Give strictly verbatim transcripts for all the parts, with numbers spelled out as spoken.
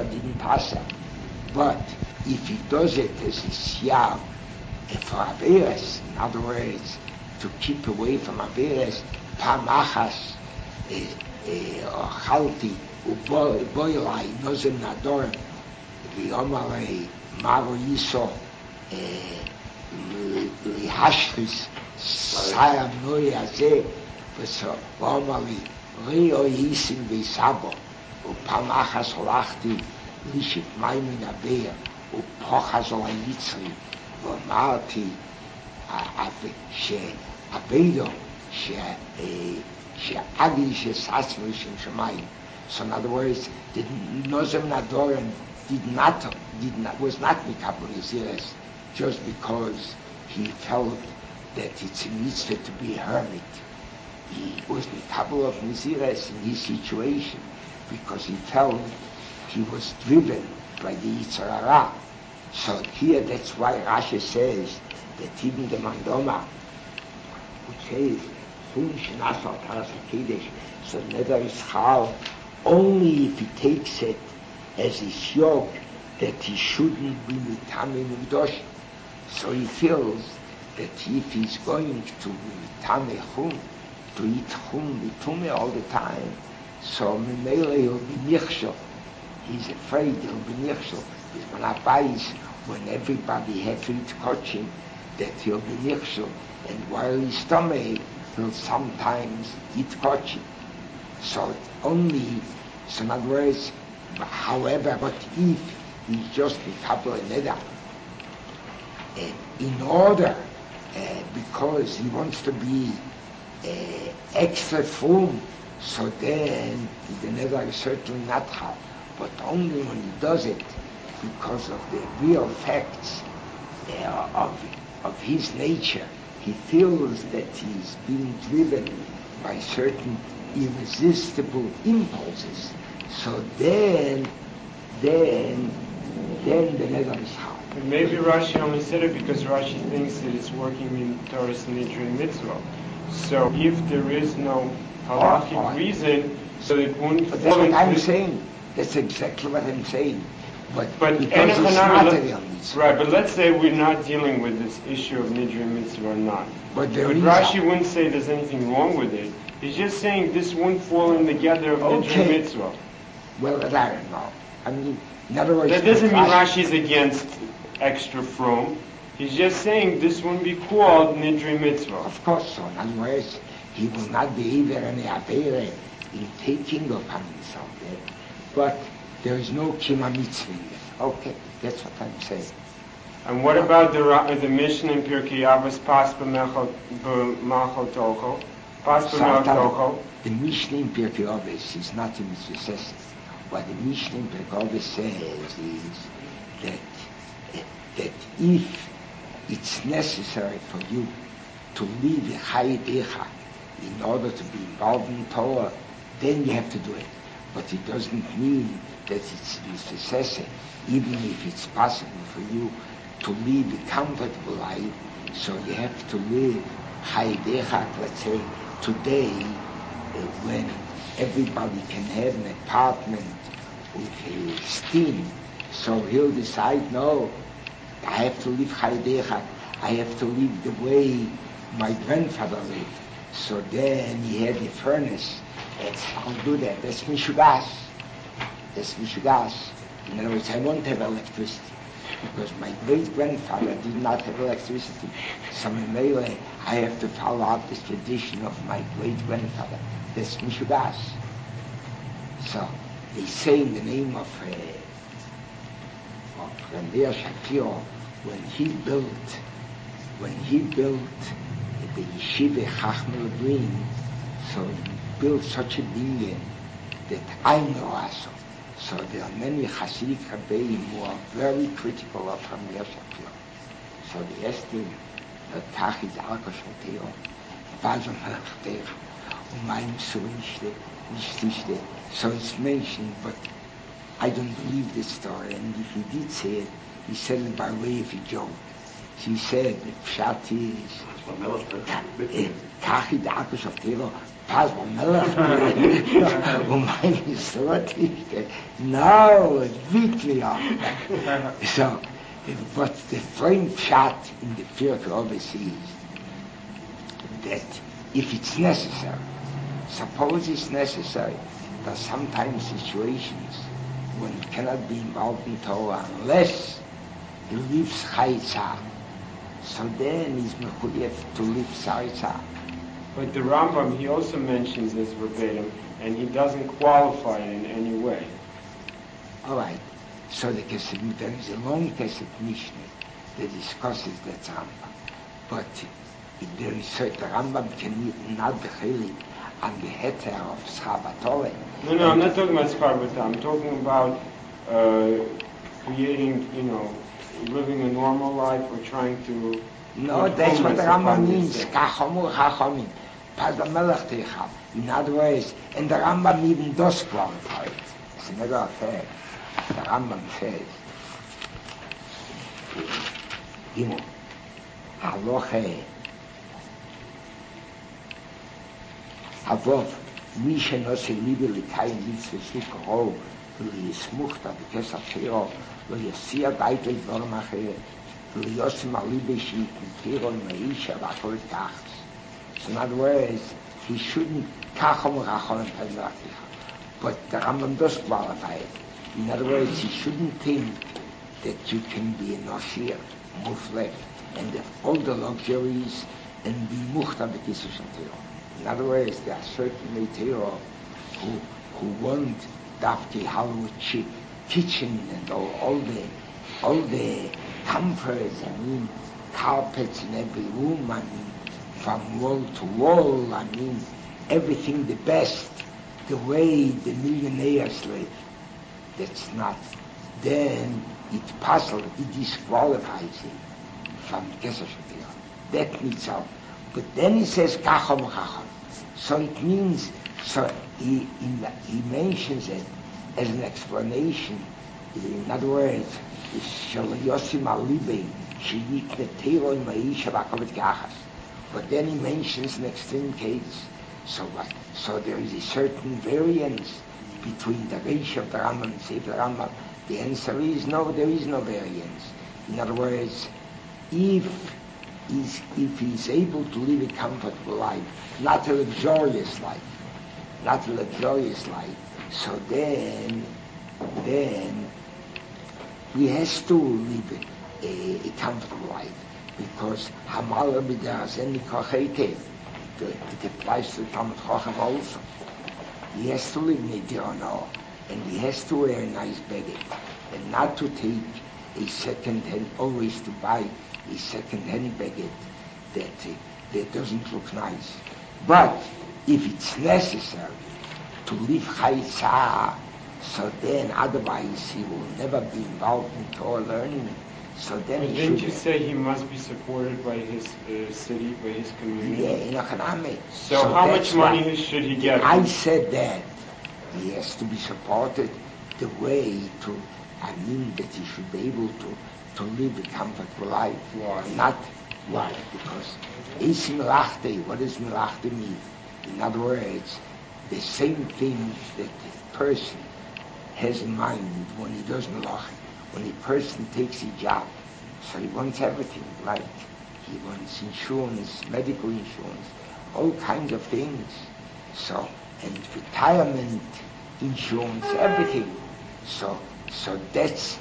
didn't pass her. But if he does it as a siyam, for Averes, in other words, to keep away from Averes, Pamachas, Ochalti, Uboilai, Nozem Nadorim, V'yomalei, Maro Yiso, Lihashchis, Sayam Noi Azeh, V'so, V'omali, Rio Yisim V'sabo, Upamachas Holachti, Lishit Maimin Abeya, Upochas Olay Yitzri, V'omarti, She'abedo, She'agi She'sasmi Shem Shemayim. So in other words, the Nozem Nadorim did not, did not, was not Mikabel Yisiris just because he felt that it's a mitzvah to be a hermit. He was Mikabel of Yisiris in his situation because he felt he was driven by the Yetzer Hara. So here, that's why Rashi says that even the Mandoma, which says, Chum Shenasal Taras HaKedesh, so Neder is Chal, only if he takes it as his yoke, that he shouldn't be Mitame Mugdosh. So he feels that if he's going to be Mitame Chum, to eat Chum Mitume all the time, so Memele he'll be Nichshel. He's afraid he'll be Nichshel. He's Manabais, when everybody had to eat Kochim, that he'll be Nichshel. And while he's stomach, he'll sometimes eat Kochim. So only, so in other words, however, but if he's just Mikabel Neder, in order, uh, because he wants to be uh, extra full, so then the Neder is certainly not hard, but only when he does it because of the real facts uh, of, of his nature. He feels that he's being driven by certain irresistible impulses. So then, then, then the Neder is hard. But maybe Rashi only said it because Rashi thinks that it's working in Torah's Nidre Mitzvah. So if there is no halachic oh, oh, reason, so it wouldn't but that's what I'm this. saying. That's exactly what I'm saying. But, but because it's material mitzvah. Right, but let's say we're not dealing with this issue of Nidre Mitzvah or not. But, but Rashi wouldn't say there's anything wrong with it. He's just saying this wouldn't fall in the gather of okay. Nidre Mitzvah. Well, I don't know. I mean, in other words... That doesn't mean Rashi's against extra from. He's just saying this wouldn't be called Nidre Mitzvah. Of course so. In other words, he will not be either any Avere in taking upon himself that. But there is no Kima Mitzvah in it. Okay, that's what I'm saying. And what about the uh, the mission in Pirkei Avos, Pas b'Malchot Tocho? Pas b'Malchot Tocho? The mission in Pirkei Avos is not a mitzvah. What the mission in Pirkei Avos says is that, uh, that if it's necessary for you to leave a Chai Decha in order to be involved in Torah, then you have to do it. But it doesn't mean that it's necessary, even if it's possible for you to live a comfortable life, so you have to live Chai Decha, let's say, today, uh, when everybody can have an apartment with uh, steam, so he'll decide, no, I have to live Chai Decha, I have to live the way my grandfather lived. So then he had a furnace. That's, I'll do that. That's Mishugas. That's Mishugas. In other words, I won't have electricity because my great-grandfather did not have electricity. So in Mele, I have to follow out this tradition of my great-grandfather. That's Mishugas. So they say in the name of uh, of Rabbi Shapiro, when he built, when he built the Yeshiva Chachmei Lublin, so he built such a binyan that I know also. So there are many Hasidic Rebbeim who are very critical of Rabbi Shapiro. So they asked him, Tach is Alka Shalteo, Vazon Halachtech, Umayim Surinchte, Nishtishte. So it's mentioned, but I don't believe this story, and if he did say it, he said it by way of a joke. She said, Pshat is, Kachi Dakus of Tero, Pas Melech, und meine Sorte, no, wirklich auch. So, what the frame Pshat in the Pirkei Avos is, that if it's necessary, suppose it's necessary, that sometimes situations when it cannot be involved in Torah unless he lives Chaytzah, so then he's mechuyev to live Chaytzah. But the Rambam, he also mentions this verbatim, and he doesn't qualify it in any way. All right. So the Kesed, there is a long Kesed Mishnah that discusses that Rambam. But if there is certain, the Rambam can not be chilek on the heter of Schabatole. No, no, I'm not talking about Schabatole. I'm talking about uh, creating, you know, living a normal life or trying to... No, that's what the Rambam means. Kachomur chachomim. Pas b'melech teichal. In other words, and the Rambam even does qualify it. It's another affair. The Rambam says, in Haloche, Havov, mi shenose libe l'kayim mitzvah shikoro, v'liyismuchta b'kesach tero, v'yasiyah daito dvarim acheret, v'liyosim alibe shikn tero l'maisha v'akol kachs. So in other words, he shouldn't kachom rachon and but the Rambam does qualify it. In other words, he shouldn't think that you can be a Noshir, Muflek, and have all the luxuries and be Muchta B'Kisah Shel Torah. In other words, there are certain Meteor who who want Dafki Hollywood chic kitchen and all, all the all the comforts, I mean carpets in every room, I mean from wall to wall, I mean everything the best, the way the millionaires live. That's not. Then it puzzles, it disqualifies him from Kesef Shapiro. That needs out. But then he says Kachom Kachom. So it means, so he, in the, he mentions it as an explanation. In other words, Shal Yosim Alibe, Sheyikne Tero in Maisha Vakovet Gachas. But then he mentions an extreme case. So what? So there is a certain variance between the Reish of the Rambam and Sefer Rambam. The answer is no, there is no variance. In other words, if he's, if he's able to live a comfortable life, not a luxurious life, not a luxurious life, so then, then he has to live a, a comfortable life, because Hamala b'das en nikochete, it applies to Talmud Chacham also. He has to live Nidiono, and he has to wear a nice baggage, and not to take a second hand, always to buy a second hand baggage that, uh, that doesn't look nice. But if it's necessary to live Chaytzah, so then otherwise he will never be involved in Torah learning. So then but he didn't should you say he must be supported by his uh, city, by his community? Yeah, in economic. So, so how much money why, should he get? I said that he has to be supported the way to, I mean that he should be able to, to live a comfortable life. Why? Not why, because is melachte, what does melachte mean? In other words, the same thing that the person has in mind when he does melachte. When a person takes a job, so he wants everything, like he wants insurance, medical insurance, all kinds of things. So, and retirement insurance, everything. So, so that's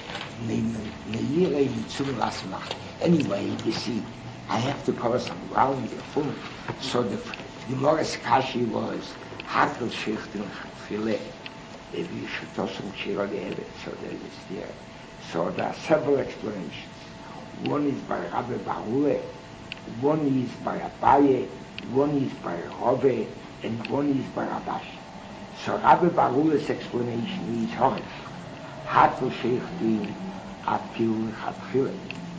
meire mitzum lasmach. Anyway, you see, I have to cover some ground before. So the the Morris Kashi was hakel shechten chile. If you should toss some shira gehevet, so there is there. So there are several explanations. One is by Rabbi Bahule, one is by Abaye, one is by Rove, and one is by Rabash. So Rabbi Bahule's explanation is Horish. Hakel Sheichtin Apil Chatchile.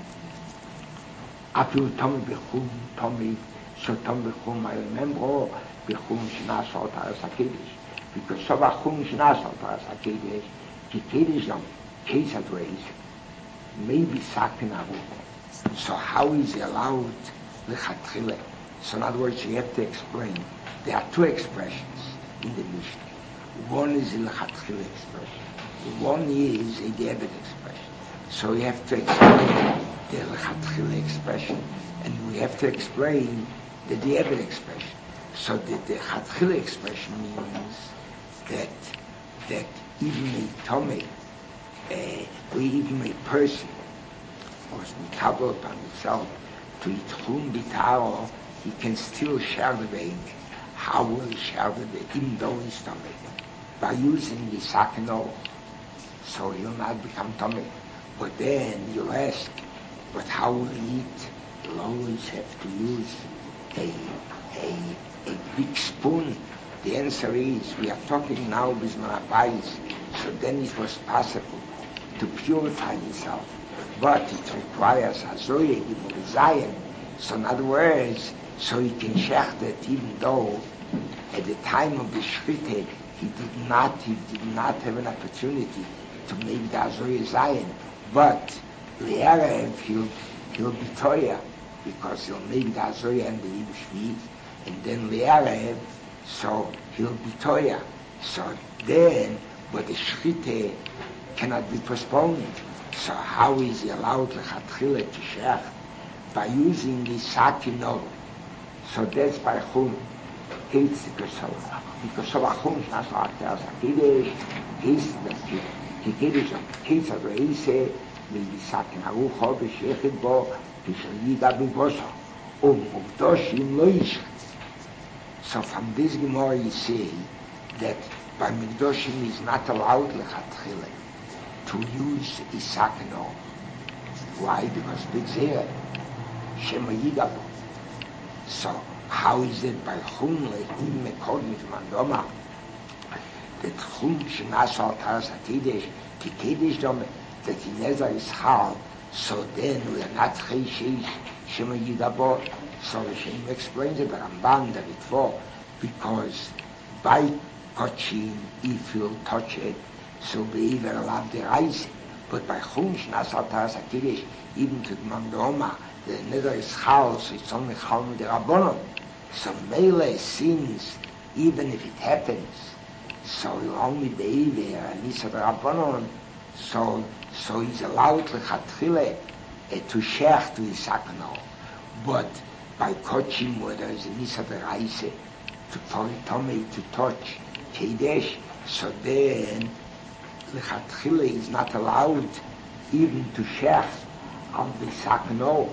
Apil Tomei Bechum, Tomei, so Tomei Bechum, I remember, Bechum Shnas Altaras HaKedesh. Because so Bechum Shnas Altaras HaKedesh, the Kedesh Yom, case at race, maybe Sakin Aruch. So how is he allowed lechatchile? So in other words, you have to explain. There are two expressions in the Mishnah. One is the lechatchile expression. One is a Diabet expression. So we have to explain the lechatchile expression, and we have to explain the Diabet expression. So the lechatchile expression means that that even a Tomei, uh, or even a person, was mikabel upon himself to eat chum bitaro, he can still share the vein. How will he share the vein, even though he's Tomei? By using the sakeno, so he'll not become Tomei. But then you'll ask, but how will he eat? You'll always have to use a, a, a big spoon. The answer is, we are talking now with Marabais, so then it was possible to purify himself. But it requires Azoye, Zion. So in other words, so he can shecht it, even though at the time of the Shchita, he did not, he did not have an opportunity to make the Azoye Zion. But Le'erev, he'll, he'll be Toya, because he'll make the Azoye and the Yom Shvi, and then Le'erev, so he'll be Toya. So then, but the Shchita cannot be postponed. So how is he allowed lechatchile to shech? By using the sakino. So that's by chum. It's because of because of chum. That's what there's a kiddush. It's the the kiddush. It's a reise. Maybe sakin arucho b'shechit bo b'shel yida b'bosa. Um mukdoshim lo yish. So from this Gemara you see that by mikdoshim is not allowed lechatchile to use isakno. Why? Because big zera shema yidabo. So how is it by chum le'im mekodmit mandoma that chum shenasal taras hakidesh ki kidesh dome that in Ezra is hal? So then we are not cheishish shema yidabo. So Hashem explains it, the Ramban, the Ritvo, because by touching, if you'll touch it, so be even allowed the rice, but by chum shenasal taras hakidesh, even to the mandoma, the nether is chal, so it's only chal with the rabbonon. So melee sins, even if it happens, so you only be there and nisa the rabbonon, so so he's allowed to lechatchile to shech to his sakno, but by kochim where there is a nisa the rice to for Tomei to touch kedesh, so then lechatchile is not allowed even to shech on the sakno.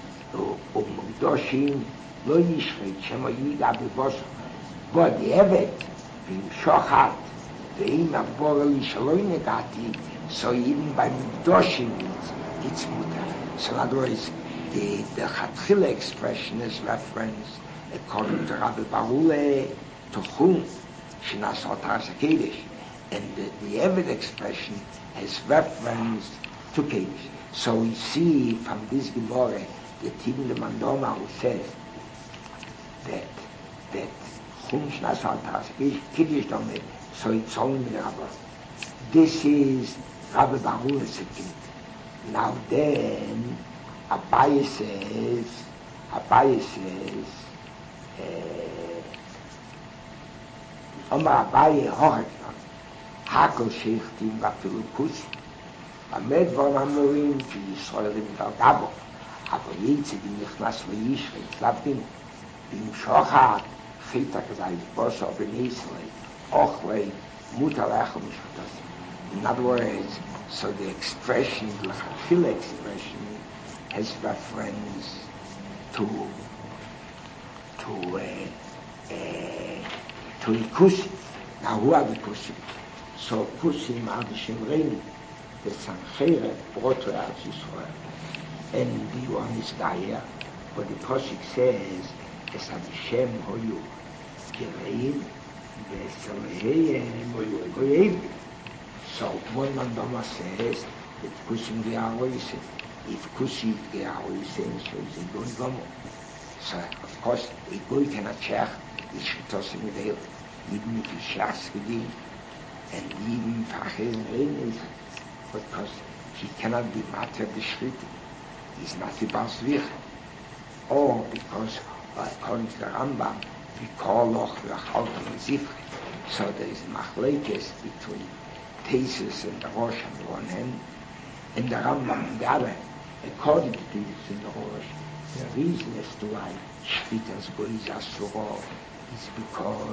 Umukdoshim lo yishchit shema yiga b'bosa. But the evet being shochat ve'im aboreli shaloi negati, so even by mukdoshim it's, it's mutar. So in other words, the the chatchile expression is referenced according to Rabbi Barule to chum shenasal taras hakedesh, and the, the evet expression has reference to kedesh. So we see from this Gemara that even the Mandoma who says that that chum shenasal taras kiddush dome, so it's only the Rabbi. This is Rabbi Barule's opinion. Now then, Abaye says, Abaye says, Omar Abaye hocheknon, hakol sheichtim vafilu kusi. Amed vor amorim ki Yisraelim dargabo. אבל יצד אם נכנס לישחית, לבדינו, אם שוחט, חיתק זי בוסו בניסלי, אוכלי, מותר לאכול משחטוסים. In other words, so the expression, the lechatchile expression, has reference to, to, uh, uh, to the kusim. Now who are the kusim? So kusim are the shemrein, the Sancheret brought to Eretz Yisrael. And the one is Daya, but the Pasuk says, Es Hashem hoyu gerein v'esalehem goyevim. So one Mandama says that Kusim ge'aroisen. If Kusim ge'aroisen, so it's a goy gomo. So of course, a goy cannot share the shchitosim veil, even if he shares within, and even if Achezim rein is, because he cannot be matter the shchita. is not the Basvich. Or because, uh, according to the Rambam, Vikoloch v'chaltam zifri. So there is machlekes between Tesis and the Rosh on the one hand, and the Rambam on the other hand. According to Tesis and the Rosh, the reason as to why Shvitas Goiz Asuro is because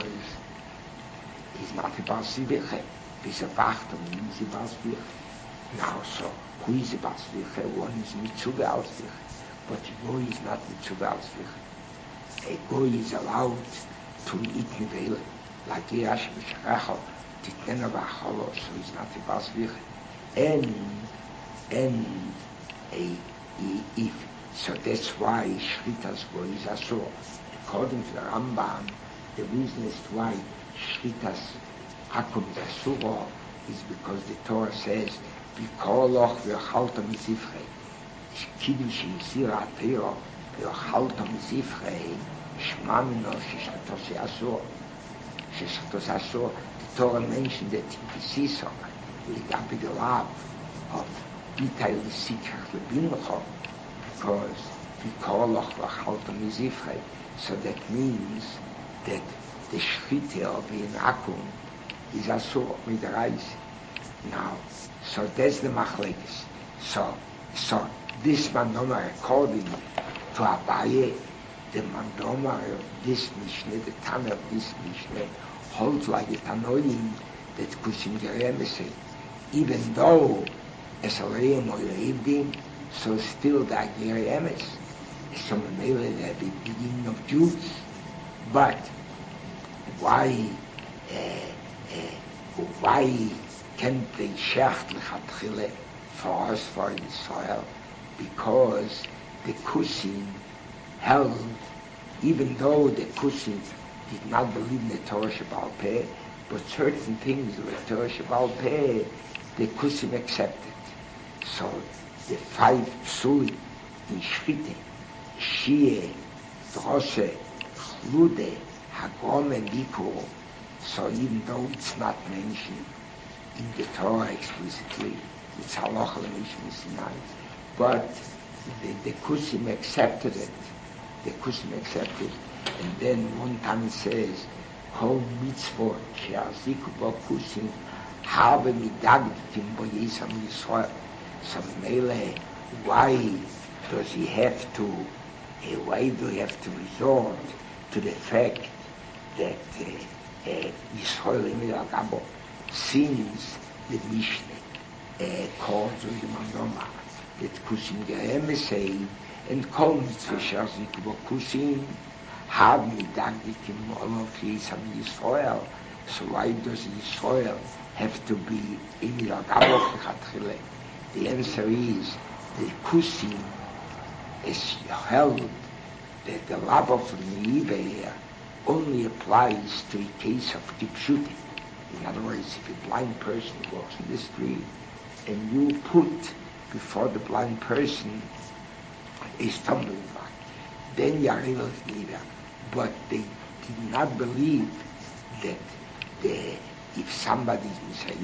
he's not a Basviche. He's a Bachtam, he's a Basviche. Now, so, who is a Basviche? One is Mitzuve Alsviche. But a Goy is not Mitzuve Alsviche. A Goy is allowed to eat Nivele. Like Yash Mishracho, Titnena Vacholo, so he's not a Basviche. And, and, a, if, so that's why Shritas Goy is Asur. According to the Rambam, the reason is why Shritas Akum is Asur is because the Torah says, Bikoloch v'chaltam zifrei. Kiddush yisir atiro v'chaltam zifrei. Shma mino sheshchatos asur. Sheshchatos asur. The Torah mentioned that in the Sisok, legabe the love of Bitay l'sitkach lebincho, because Bikoloch v'chaltam zifrei. So that means that the shchita of the akum is asur midarais. Now, so that's the machlekes. So, so this mandoma according to Abaye, the mandoma of this Mishnah, the Tana of this Mishnah, holds like a Tanoim that Kusim Geremese, even though as a Reim or Yevdim, so still the Geremes is some Mele at the beginning of Jews. But why, uh, uh, why can't they shecht lechatchile for us, for Israel? Because the Kusim held, even though the Kusim did not believe in the Torah Shebaal Peh, but certain things of the Torah Shebaal Peh, the Kusim accepted. So the five Psulim in Shvite, Shie, Droshe, Chlude, Hagom and Bikur, so even though it's not mentioned in the Torah explicitly, it's halacha l'mishmah Sinai, but the, the Kusim accepted it. The Kusim accepted, and then one time it says, "Kol mitzvot she'aziku bo Kusim have midagditim bo Yisam Yisrael." So mele, why does he have to? Uh, why do he have to resort to the fact that uh, uh, Yisrael imel agabo? Since the Mishnah uh, calls on the Mandoma that Kusim Gehem say, and Kol Mitzvah Shazik Bo Kusim have Midagdikim Olov Yisam Yisrael. So why does Yisrael have to be Emil Agabo Chatchile? The answer is the Kusim is held that the love of Neiva only applies to a case of Kipshutim. In other words, if a blind person walks in the street and you put before the blind person a stumbling block, then you are able to need that. But they did not believe that the, if somebody is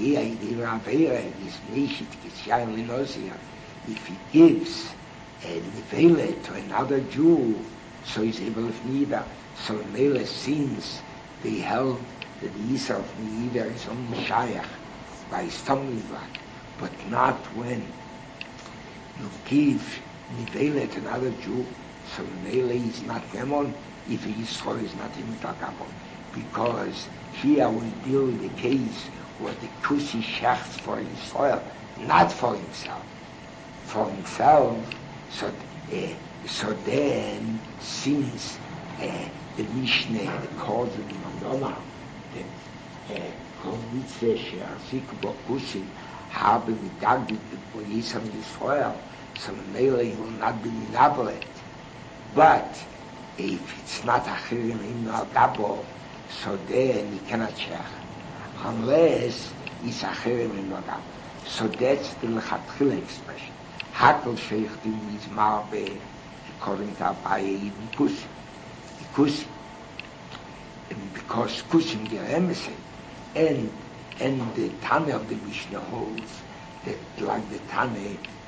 if he gives a nevele to another Jew, so he's able to need that. So Mele, since they held that the Yisra of Neiva is only Shayach by stumbling block, but not when you give Nivele to another Jew, so Mele is not Memon, if Yisrael is not in Tagabon. Because here we deal with the case where the Kusi shechts for Yisrael, not for himself. For himself, so, uh, so then, since uh, the Mishnah calls in the Mandoma, that Kol Mitzvah she'azik bo Kusim habe midagdik bo Yisam Yisrael, so Mele he will not be minabelet. But if it's not achirim in al gabo, so then he cannot shech, unless it's achirim in al gabo. So that's the lechatchila expression. Hakel sheichtim is marbe, according to Abaye, even Kusim. Kusim. And because Kusim Geremese, and and the Tane of the Mishnah holds that like the Tane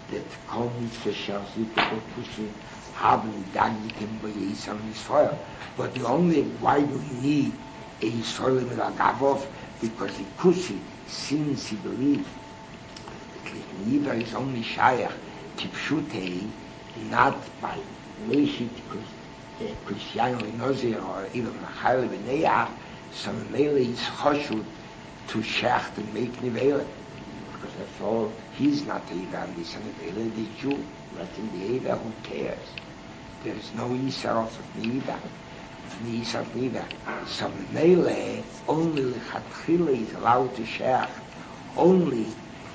that kol mitzvah shall zike bekushi haben dagnitim bo Yisrael Yisrael. But the only why do we need a Yisrael with a Gavov? Because the Kushi, since he believed that Nida is only Shayach, Tipshutei, not by Meshit, Christian Nozir, or even Machal B'neiach, so Mele is Choshut to Shecht and make Nivela. Because that's all, he's not the Eva, and he's an Nivela, the Jew. Let him be Eva, who cares? There is no Yisar of Nida. It's Yisar of Nida. So Mele, only Lechatchila is allowed to Shecht, only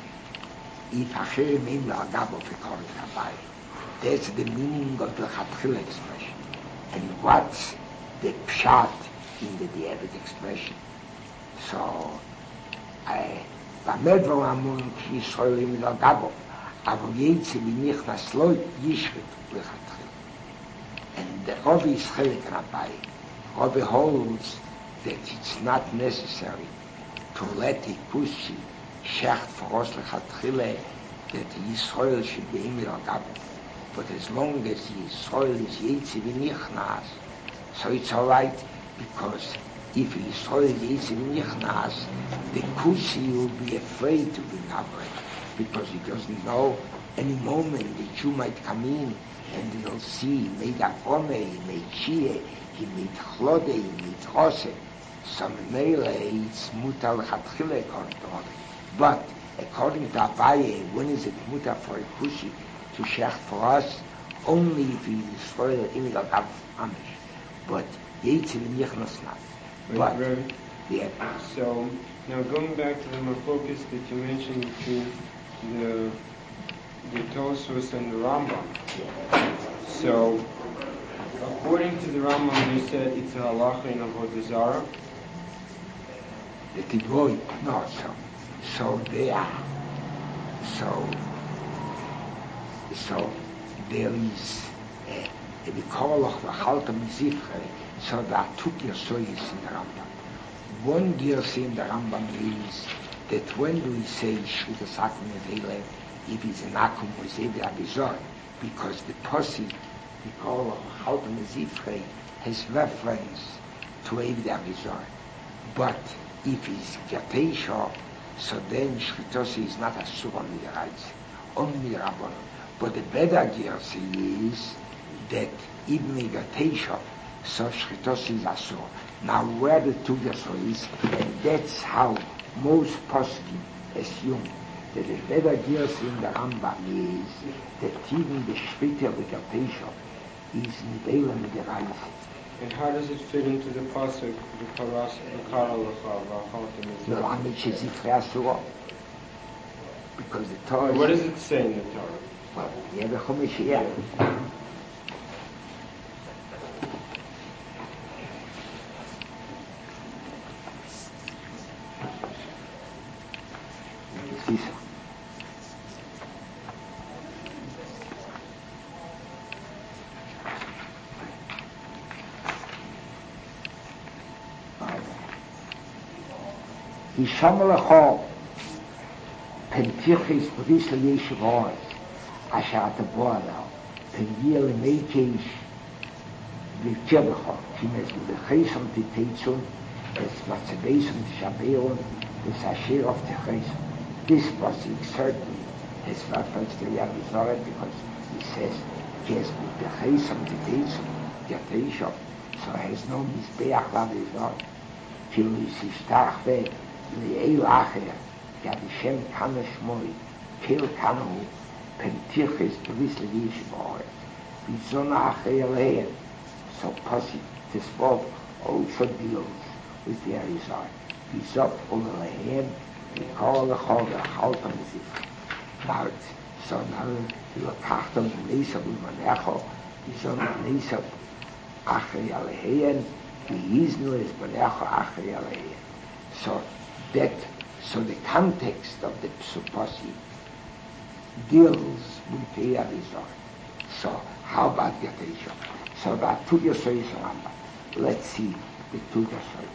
if Hashem Mim La'agabo Fekor Kabai. That's the meaning of the Lechatchila expression. And what's the pshat in the Diabet expression? So, I, Bamedro Amun Ki Yisrael Im La'agabo, Avo Yetzi B'nichnas Lo Yishvet Lechatchila. And the Rov is Chelik Rabbi. Rov holds that it's not necessary to let a Kushi shecht for us Lechatchila that Yisrael should be Im La'agabo. But as long as Yisrael is Yetzi V'nichnas, so it's all right, because if Yisrael is Yetzi V'nichnas, the Kushi will be afraid to be Gavre, because he doesn't know any moment the Jew might come in and he'll see he made Avone, he made Shie, he made Chlode, he made Chose. So Mele, it's Mutar Lechatchila according to Rov. But according to Abaye, when is it Mutar for a Kushi to shecht for us? Only if he is Yisrael Im La'agav Amish. But Yetzi V'nichnas not. But, Rabbi, yeah. So, now going back to the focus that you mentioned between the the Tosfos and the Rambam. Yeah. So, according to the Rambam, you said it's a halacha in Avodah Zarah. The Tigoy, no, so, so they are, so, so there is a, a Bikolach V'chalta Mizifre, so there are two Gersoyes in the Rambam. One Gersoy in the Rambam is that when do we say Shritas Akum Nevele, if it's an Akum or Zevir Abizor, because the Posi, Bikolach V'chalta Mizifre, has reference to Eved Abizor. But if it's Gatesha, so then Shritos is not a Surah Midaraitz, only Rabban. But the better Gersi is that even Gatesha, so Shritos is Asur. Now where the two Gersi is, and that's how most poskim assume that the better Gersi in the Rambam is that even the Shrit of the Gatesha is Nivela Midaraitz. And how does it fit into the pasuk V'karas V'kara L'cha V'achalta The Mizrah? language is Zifrei Asura. Because the Torah... What does it say in the Torah? Well, yeah, the Chumash, yeah. You see so. Yisham lecho pentichis b'ris l'yeshiv asher ata bo alao penvia l'meikesh v'tzebecho kimes l'chesam titeitsun es matzabeisum t'shabeon v'sasher of t'chesam. This pasuk certainly has reference to the Arizorah because he says kes l'chesam titeitsun yateishov, so has no mizbeach l'Arizorah kilo yisishtach ve Le'el Acher, Yad Hashem Kana Shmoi, Kel Kanu, Pentiches B'ris L'Yish B'Oret, V'Zona Acher Alehem. So Pasuk Tesvov also deals with the Arizal. V'Zot Ol-Alehem, V'Kol L'Chol V'Chalta Mizif. Now, so now, V'Lokachtam V'Nesav V'Manecho, V'Zona Nesav Acher Alehem, V'Yiznu Es Manecho Acher Alehem. So, that, so the context of the Psupasi deals with the Arizal. So, how about Gatesha? So, there are two Yesoyis Rambam. Let's see the two Yesoyis.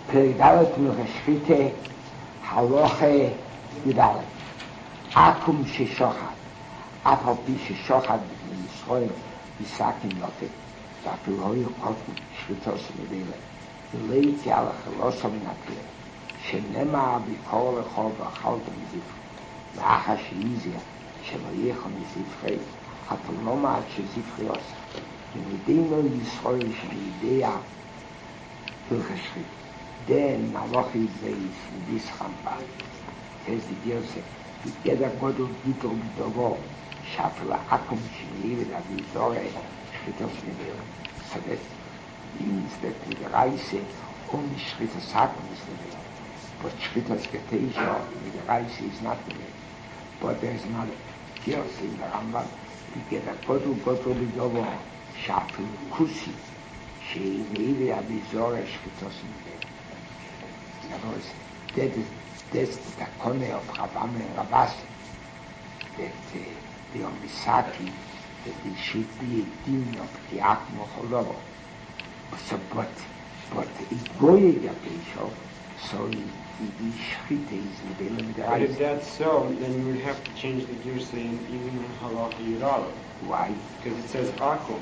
פרק מלכשחיתה, הלוכה י"א. עקום ששוחד, אף על פי ששוחד בישראל יסכים יותר, ואפילו היו קוטן שחיתו סבילה, ולהיתי על החלוסו מן הכלי, שנאמר בכל לחוב ואכלת מזפרי, ואחר שאיזיה, שלא יכל מזפרי, אתה לא מעט שזפרי עושה, ומדינו ישראל שמידע מלכשחית. Den Maloch is in this Chamba. Says the dear say, together God will get all the dogo, Shafla Akum Shiniv, that is Dore, Shritos Neville. So that means that with the Reise, only Shritos Akum is Neville. But Shritos Getesha, with the Reise is not Neville. But there is another dear say in the Rambam, together God will get all the dogo, Shafla Kusi, Shiniv, that is Dore, Shritos Neville. In other words, that is, that's the takone of Rabam and Rabasi, that uh, the Omisaki, that it should be a din of the Akmo Cholovo. So, but, but it goye Yapisho, so the Shchite is in the Belam the But if that's so, then you would have to change the Girsa in even in Halacha Yudala. Why? Because it says Akum.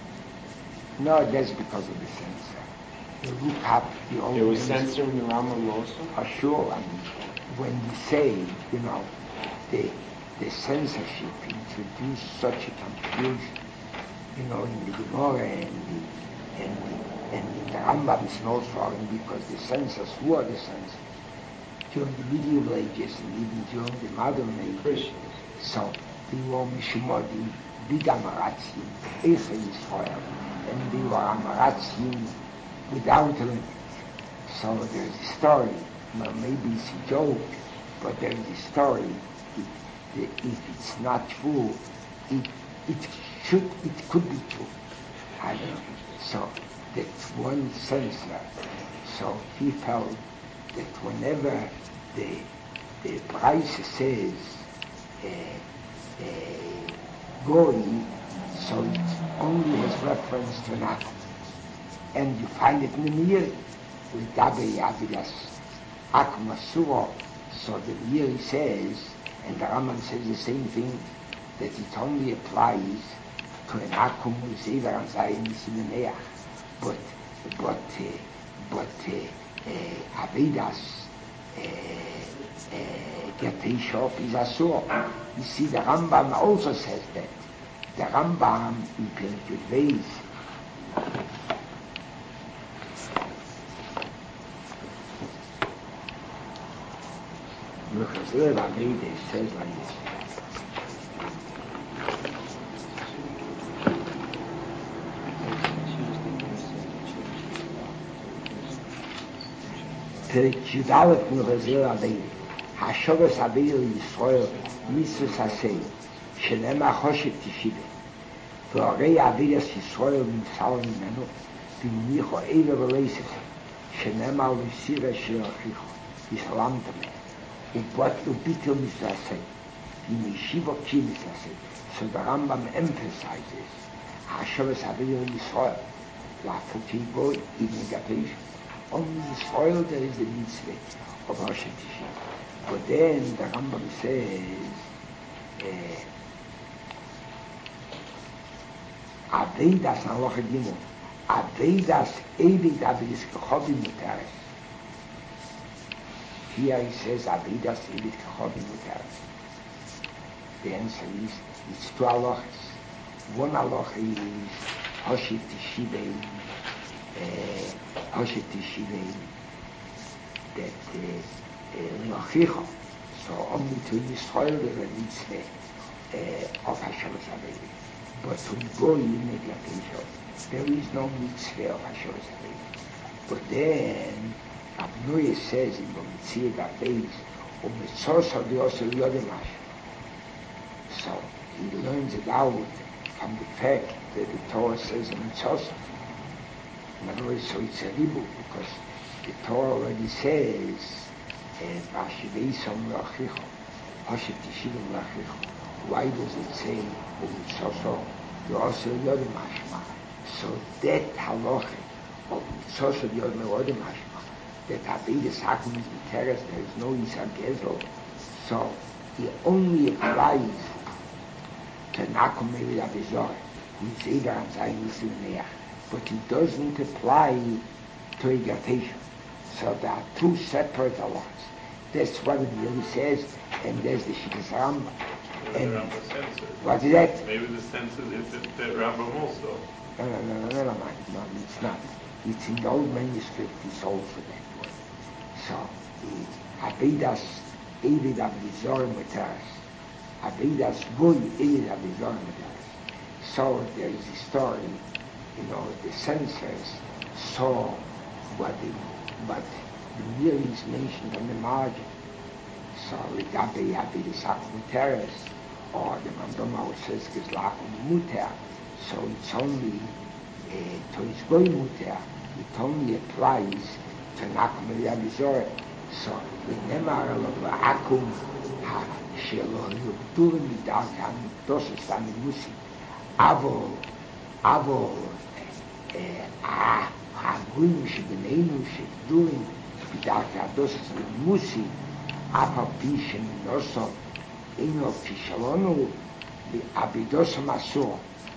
No, that's because of the censor. You look up the old There was censor in the Rambam also? For sure. I mean, when you say, you know, the the censorship introduced such a confusion, you know, in the Gemara and the and the, and the Rambam is no foreign because the censors, who are the censors? During the medieval ages and even during the modern age. Christians. So they were Mishimodi, big Amaratzim, Echa Yisrael, and they were Amaratzim without limit. So there's a story, well, maybe it's a joke, but there's a story. It, it, if it's not true, it it should it could be true. I don't know. So that's one censor. So he felt that whenever the the price says uh, uh, goy, so it only has reference to nothing. And you find it in the Meiri with Dabe Avidas Akmasuro. So the Meiri says, and the Rambam says the same thing, that it only applies to an Akum Uziva and Zayin Simeneach. But, but, uh, but, uh, uh, Avidas Gertei Shop is Asur. You see, the Rambam also says that. The Rambam in Pirkei Beis, Mechazir Aveda says like this. Perek Yudalef Mechazir Aveda. Hashavas Aveda Yisrael Mitzvus Hasei Shenema Choshet Tishibeh והרי Avedas Yisrael נמסר ממנו והניחו עבר ולייסס שנאמר לסירה של אחיך הסלמת מהם וביטל מזעשה ומשיבו כי מזעשה. So the Rambam emphasizes Hashavas Aveda Yisrael Lafoti Goy even Gatesh. Only Yisrael there is the mitzvah of Hoshet Tishibeh. But then the Rambam says uh, Avedas Halacha Gimel, Avedas Eved Avedis Kechovim Mutares. Here he says Avedas Eved Kechovim Mutares. The answer is, it's two halachas. One halacha is Hoshet Tishibeh, Hoshet Tishibeh, that Leochicha. So only to Yisrael there is a mitzvah of Hashavas Aveda. But to go in a there is no mitzvah of Hashavas Aveda. But then, Abnuya says in the Mitzvah Gabeis, Umetzosa Diosel Yodemash. So he learns it out from the fact that the Torah says in Metzosa. In other words, so it's a ribu, because the Torah already says, Vashiveisam Lachicho, Hoshet Tishibeh Lachicho. Why does it say Umitzoso Diosel Yodemashma? So that halacha of Mitzvah Yod Me'odem Hashma that Abeda Sakum is Muteres, there is no Isa Gezel, so it only applies to Nakum Meri Abizor, who is Eger and Zayin Yisrael, but it doesn't apply to Egertation. So there are two separate laws. That's what it really says, and there's the Shittas Rambam. And what is that? Maybe the sense is that the Rambam also. No, no, no, no, no, no, no, it's not. It's in the old manuscript, it's also that way. So, Abidas, Evid Abizor Muteres. Abidas Goy, Evid Abizor Muteres. So there is a story, you know, the censors saw what the, what the Mir is mentioned on the margin. So, Regabe Abidas Muteres, or the Mandoma says Gizlach Muter. So it's only uh, to his Goy Muter, it only applies to Nakum Abizor. So the Nemar of Akum ha Shelo Yubdul Midarkan Dosistan Musi Avo Avo Ah Hagum Shibnenu Shibdul Midarkan Dosistan Musi Apa Pishin Noso Ino Kishalonu the Abidos Masur.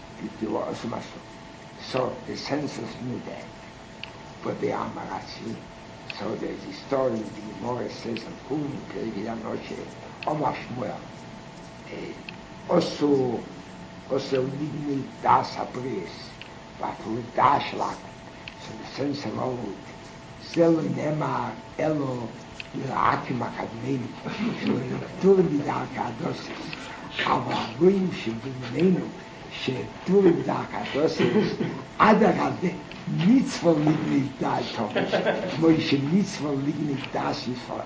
So the censors knew that, but they are Marashi. So there's a story the Gemara says in Kum Perigida Noche, Omar Shmuel. Also, also Ligni Das Abris, but with Dash Lak. So the censor wrote, Zelo Nema Elo Ilakim Akadmeni, Shlo Yuktur Midaka Adosis, Ava Guim Shibinenu, שטורי בדרך הדוסס, עד הרבה מצווה ליגנית דה תומש, כמו שמצווה ליגנית דה שיפור.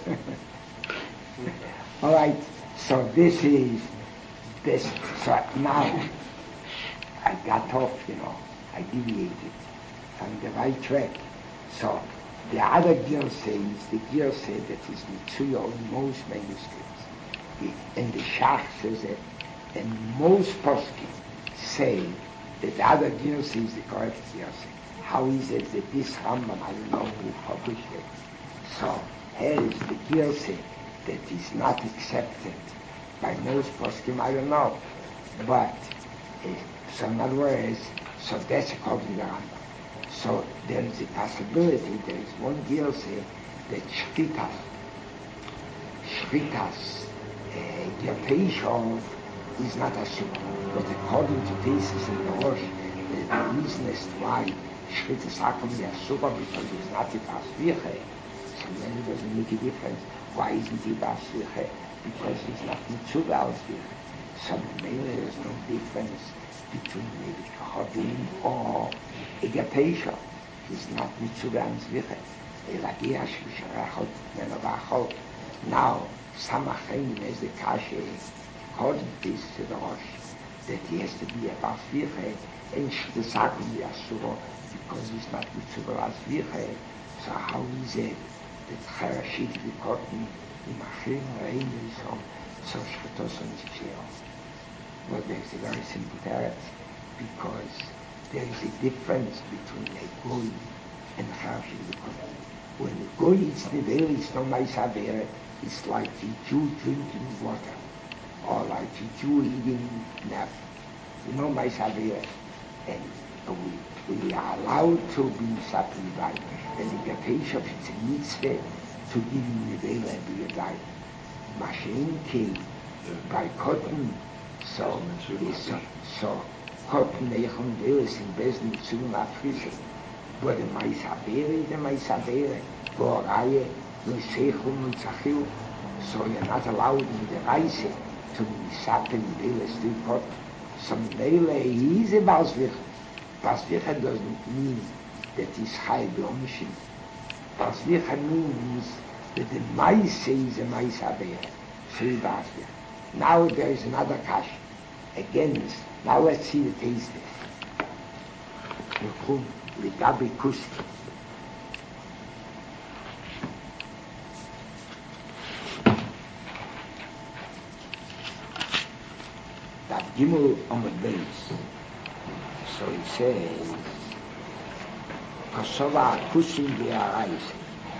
All right, so this is, this, so now, I got off, you know, I deviated from the right track. So, the other gear says, the gear says that is Mitsuya in most manuscripts. And the Shach says that, and most poskim say that the other Girsi is the correct Girsi. How is it that this Rambam, I don't know who published it. So here is the Girsi that is not accepted by most poskim, I don't know. But, uh, so in other words, so that's according to the Rambam. So there is a possibility, there is one Girsi that Shchitas, Shchitas, uh, Gerpeishov, is not assumed. But according to Tesis and the Rosh, the, the reason is why Shchitas Hakom is Asura, because it's not a Bas Viche. So then it doesn't make a difference. Why isn't he Bas Viche? Because he's not Mitzuba Al Viche. So maybe there's no difference between maybe Chodim or Egapesha. He's not Mitzuba Al Viche. Elagiash Visharachot Menovachot. Now, Samachim is the Kashe. According to this to the Rosh, that he has to be a Bas Viche, and the Sakum the Asura, because he's not Mitzuba Bas Viche. So how is it that Charashit be cotton in Machim Rein is on so Shchatoson is Psheo? Well, there's a very simple teretz, because there is a difference between a Goy and Charashit be cotton. When a Goy is Nevel, it's no Maisavere, it's like a Jew drinking water. Or like a Jew eating nothing. You know, my Savir, and we, we are allowed to be Misapri by, and the Gapesha, it's a mitzvah to give him the veil and be a guy. Mashenki, by cotton, so, so, so, cotton, Eichon Velis in Bezen, Zung Afrise, but the Maisavir is the Maisavir, Boraye, Lusechum, Zachil, so you're not allowed in the Reise to be sapping Velis to cotton. So Mele is a Bas Viche. Bas Viche doesn't mean that he's high B'omishim. Bas Viche means that the Maise is a Maise Aver. So he's Bas Viche. Now there is another kash. Again, now let's see the taste. Nechum Ligabi Kuski. That Gimel on the base. So he says, Kosova Kusim V'Arais.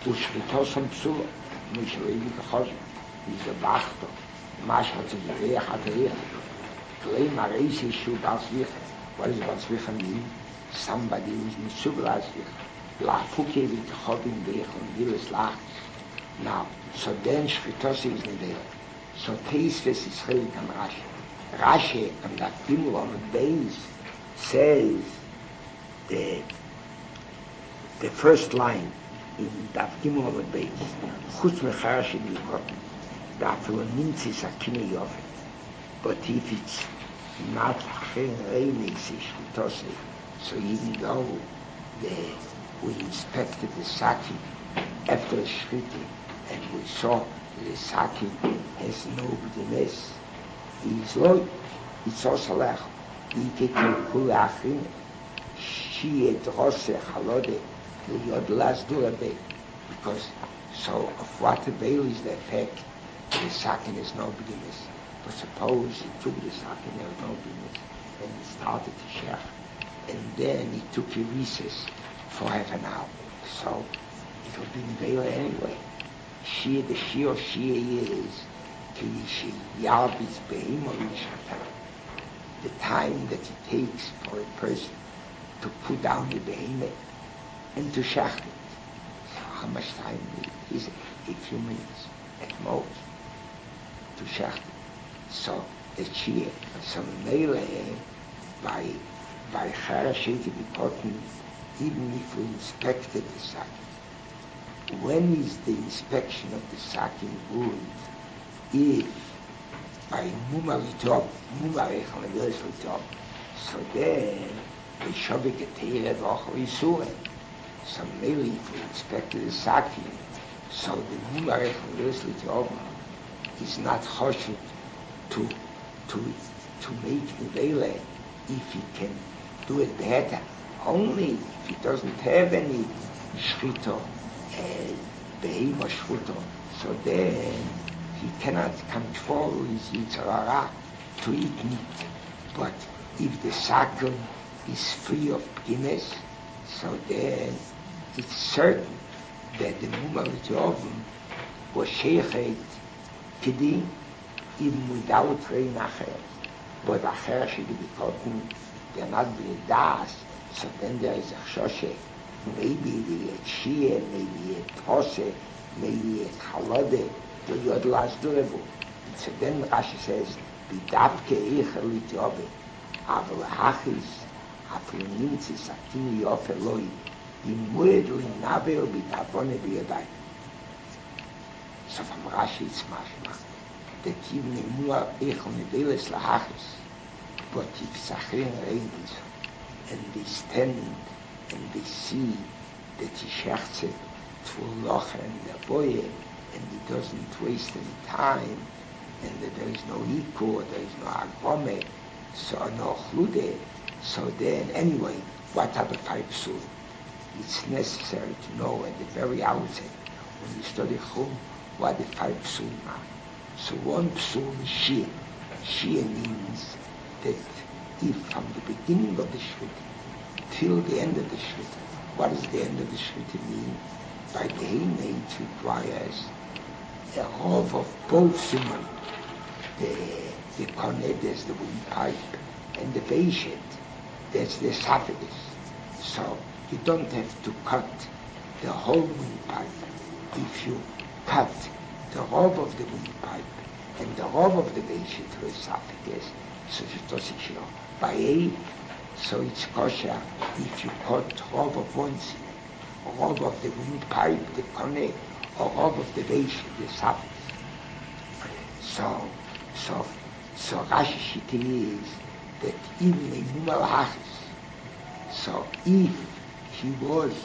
ושחיטוסם פסולו, משלוי וחוזר, is the Wachter, Mash hat sich gewehr, hat er echt. Klein Mareisi schu Balswich, what is Balswich mean? Somebody who is nicht zugelasslich. La Fuke wird Chobin Bech und Willes Lach. Now, so then Shchitosi is nicht there. So Teisves is Chelik am Rashi. Rashi, on that Gimel on the base, says the the first line in that Gimel on the base, Chutz Mecharashi B'Kotten, that will Nintzis Akini Yofet. But if it's not Chen Reinis Shchitosi, so even though the, we inspected the Saki after the Shchiti, and we saw the Saki has no B'Dimes, is low, it's also lech. Ike Kul Achrin, She et Rose Halode, the Yod Las Durabe, because so of what the veil is the effect, the Sakin is no B'Dimes. But suppose he took the Sakin, there was no B'Dimes, and he started to share, and then he took a recess for half an hour. So it will be in veil anyway. She, the she or she is the time that it takes for a person to put down the behemoth and to shacht it. So how much time is it? A few minutes at most to shacht it. So the chia, so mele by by Charasheti Bikotin, even if we inspected the sakin, when is the inspection of the sakin good? If by Mumalitop, Mumarechon Litop, so then we should be getting Vachrisuen. So maybe if we inspected the Sakin, so the Mumarechon Litop is not choshet to to to make the Vele if he can do it better. Only if he doesn't have any Shchito and Behema Shchuto, so then he cannot control his Yetzer Hara to eat meat. But if the sakin is free of P'gimes, so then it's certain that the Mumalit Oven was Sheichet Kedin even without rain Acher. But Acher should be cotton, they're not being das, so then there is a Choshe, maybe the Shia, maybe a Tose, maybe a Halode, the Yod Las Durebu. So then Rashi says, Bidavke Eichel Litiobe, Aval Hachis, Aval Nintzis, Akini Yofe Loi, Imued Linavel Bidavone Biyadai. So from Rashi it's mashma, that even Imua Eichel Nebeles Lahachis, but if Sachrin Reigns, and they stand, and they see that he scherzt to Loch and the boy, and he doesn't waste any time, and that there is no Iku, there is no Agome, so no Chlude, so then anyway, what are the five psul? It's necessary to know at the very outset, when you study Chum, what the five psul are. So one psul is Shia. Shia means that if from the beginning of the Shrit till the end of the Shrit, what does the end of the Shrit mean? By the Heime it requires a rov of both simon, the the cornet, there's the windpipe, and the beishet, there's the esophagus. So you don't have to cut the whole windpipe. If you cut the rov of the windpipe and the rov of the beishet to esophagus, so you by eight, so it's kosher if you cut rov of one simon, rov of the windpipe, the cornet, or rov of the beishet, the esophagus. So, so, so Rashi Shiti is that even a Mumal Hachis, so if he was,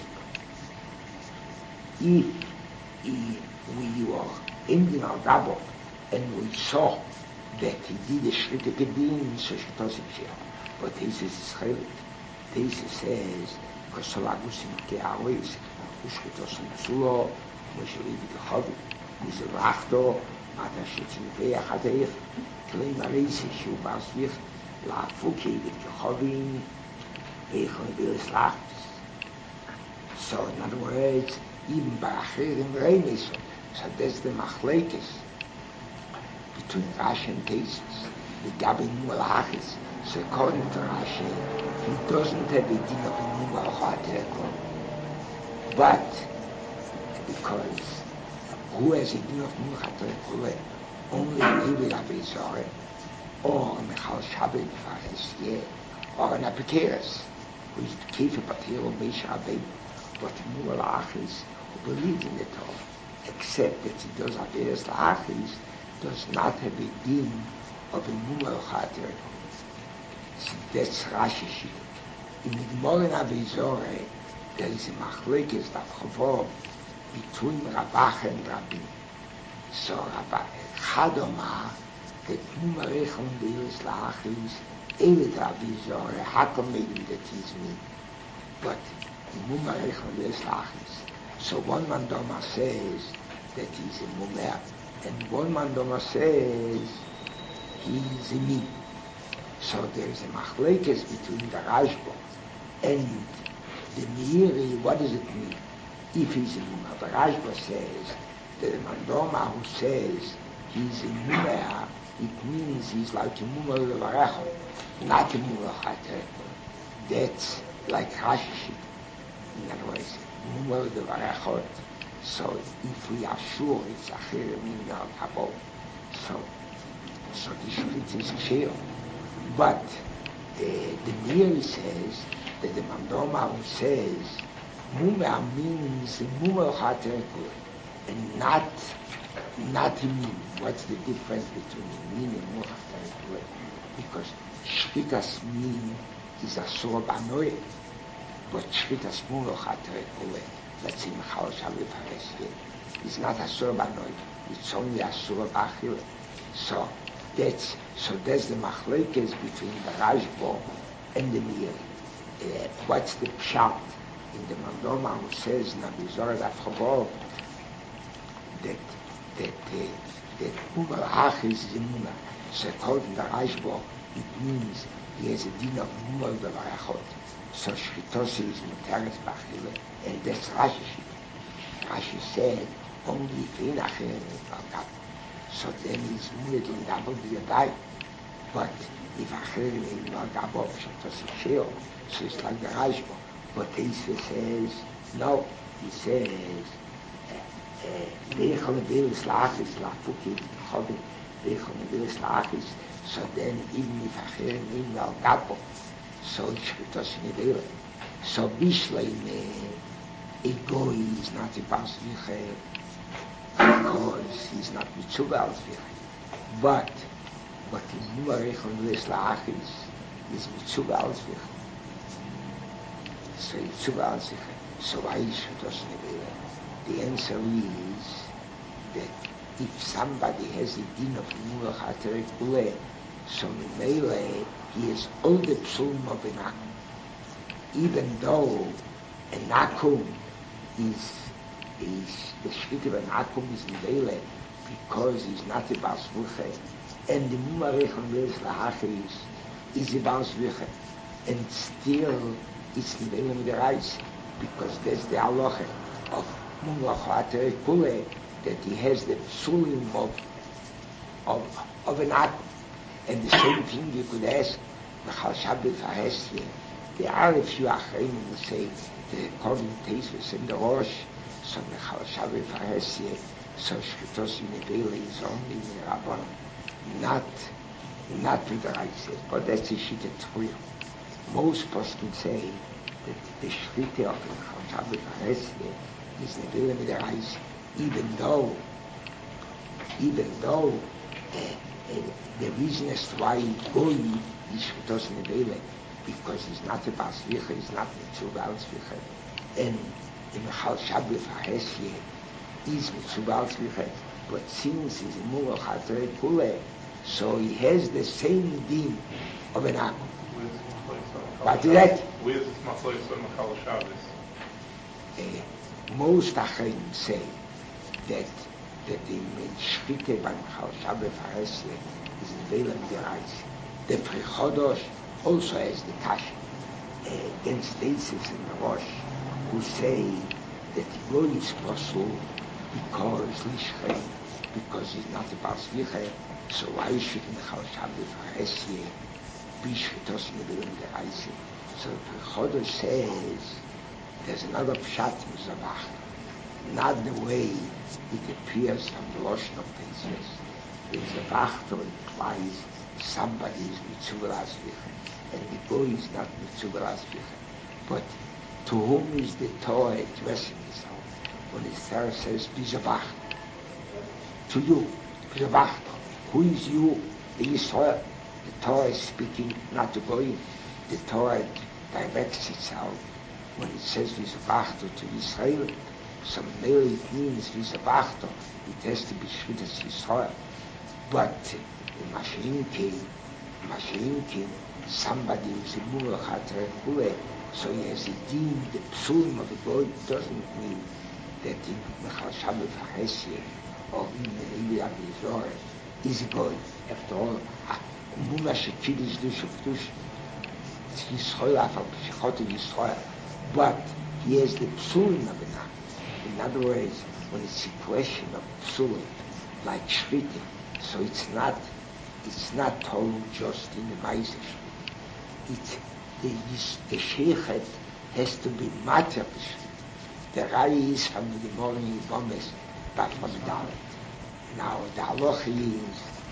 if he, we were ending our double and we saw that he did a Shrita Kedin, so Shitosim Shir, but he says it's Chelik. He says, Kosolagusim Ke'awis, Ushkitosim Psulo, Moshe B'Techovi, He's a Rachto, Mata Shetzim Ve'ach Hateich, Klei Marisi Shu Basvich, La Fuki B'Techovin, Ve'ich Le'Bilis Lachtis. So in other words, even by Achirim Reinis, so there's the Machlekes between Rashi and Tesis, the Gabi Mulachis. So according to Rashi, he doesn't have a din of a Mumal Chaterekul. But because who has a din of Mumal Chaterekul? Only David Avezore, or Michal Shabbat Faresye, or an Apeteris, who is the Kefer Patero Beish Rabbeinu. But Mumal Achis, who believes in it all, except that he does Averes Lachis, does not have a din of a Mumal Chaterekul. See, that's Rashi Shita. In the Gemara in Avezore, there is a machlekes that Chavor between Rabach and Rabbi. So Rabbi Chadoma, that Mumarechon Deus Lachis, Evet Avezore, Hakom maybe that is me. But Mumarechon Deus Lachis. So one Mandoma says that he's a Mumer, and one Mandoma says he's a me. So there is a machlekes between the Rashba and the Meiri. What does it mean? If he's a Mumer, the Rashba says that the Mandoma who says he's a Mumer, it means he's like a Mumer Levarechon, not a Mumer Chaterekul. That's like Rashi. In other words, Mumer Levarechon. So if we are sure it's Achirim in our Kabot, so so the Shvitz is clear. But uh, the Meiri says that the Mandoma who says Mumer means Mumer Chaterekul and not not Imin. What's the difference between Imin and Mumer Chaterekul? Because Shvitas Min is a Surah Banoye, but Shvitas Mumer Chaterekul, let's say Michal Shabbat Faresye, is not a Surah Banoye. It's only a Surah Bachil. So That's, so that's the machlekes between the Rashba and the Meiri. Uh, what's the pshat in the Mandoma who says in Avezore that Chavor that that uh, that Mumal Achis is a Mumer. So according to the Rashba, it means he has a din of Mumal Bevarachot. So Shvitosi is Muteres Bachile, and that's Rashi. Rashi said only if in Achirim Balgat. So then he's moved on double the guy. But if Achirim is not Gabov, Shvitosi so it's like the Rashba. But Teisve says, no, he says, Veichel Nevilis Lachis, Lafukid, Chodim, Veichel Nevilis Lachis, so then even if Achirim is not Gabov, so it's Shvitosi Nevilis. So Bishleim, a goy is not a Basviche, because he's not Mitzuva Alzviche. But, but in Mumarechon Nevilis Lachis is Mitzuva Alzviche. So Mitzuva Alzviche. So why is Shvitosi Nevilis? The answer is that if somebody has a din of Mumal Chaterekul, so Mimele, he has all the psulm of an akum. Even though an akum is, is the shvit of an akum is Mimele, because he's not a Bas Vuche, and the Mumarechon Nevilis Lachis is a Bas Vuche, and still it's Mimele Midaraisi, because there's the halacha of Mumal Chaterekul, that he has the psulim of, of, of an akum. And the same thing you could ask, Michal Shabbat Faresye. There are a few Achreinim who say that according to Teisves and the Rosh, so Michal Shabbat Faresye, so Shvitosi Nevilis is only in Rabban, not, not with the Reise. But that's a Shita Tchuyah. Most poskim say that the Shvite of Michal Shabbat Faresye is Nevilim with the Reise, even though, even though uh, uh, the reason as to why Goy is Shvitos Nevilim, because he's not a Bas Vicha, he's not Mitzuva Alzvicha, and the Michal Shabbat Faresye is Mitzuva Alzvicha, but since he's a Mumal Chaterekul, so he has the same din of an akum. What is that? Where is this Matzah from Michal Shabbos? Most Achreinim say that that the Shvite by Michal Shabbat Faresye is in Velam Derais. The Prichodosh also has the Kash uh, against Teisves and the Rosh, who say that the goy is possible because Lishchei, because he's not a Bas Vichei, so why shouldn't the Chal Shabbat for Hesye be Shvitos in the Bilim of the Reise? So the Chodesh says there's another Pshat in Zavach, not the way it appears from the Lashon of Teitzes. In Zavach implies somebody is Mitzuvelas Vichei, and the goy is not Mitzuvelas Vichei. But to whom is the Torah addressing itself? When the Torah says, Bizavach, to you, Bizavach, who is you? The Yisrael. The Torah is speaking not to Goyim. The Torah directs itself when it says Bizavachto to Yisrael. So maybe it means Bizavachto. It has to be Shvitas Yisrael. But in Mashiach, Mashiach, somebody who's a Mulachat Rekule, so he has a deen, the psulim of the goy doesn't mean that in Mechal Shabbat V'Hesye or in the Yad Yizor is a goy. After all, Mula Shekid is Dush of Dush. It's Yisrael, Afal Pshechot Yisrael. But he has the psulim of it. In other words, when it's a question of psulim, like Shvita, so it's not, it's not told just in the Ma'aseh Shvita. It's the, the Sheikhet has to be matter. The Rai is from the Gemara in Gomes, Daf Dalet. Now the halacha is